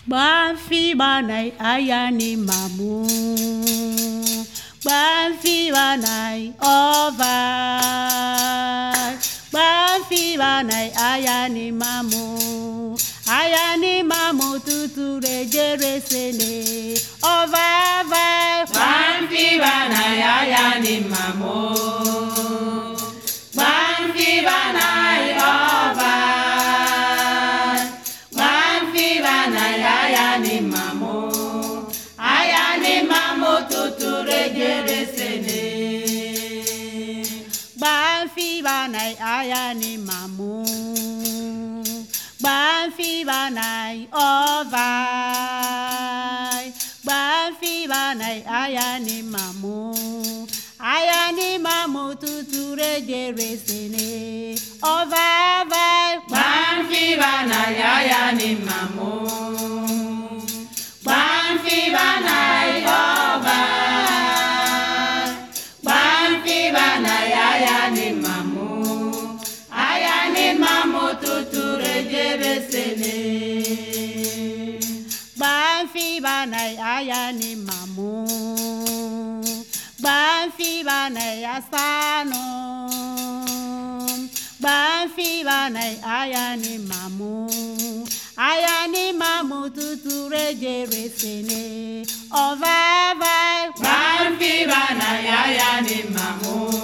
Banfi banai ayani mamu. Banfi banai ovai. Banfi banai ayani mamu. Ayani mamu tuture jere sene. Ovai. Banfi banai ayani mamu. Banfi banai ovai. Banfi banai ayani mamu. Ayani mamu tuture jere sene. Banfi banai ayani mamu. Banfi banai ovai. Banfi banai ayani mamu. Ayani mamu tuture jere sene. Ovai. Banfi banai ayani mamu. Banfi banai ovai. Banfi banai ayani mamu. Ayani mamu tuture jere sene. Banfi banai ayani mamu. Banfi banai asano. Banfi banai ayani mamu. Ayani mamu tuture jere sene. Ovai. Banfi banai ayani mamu.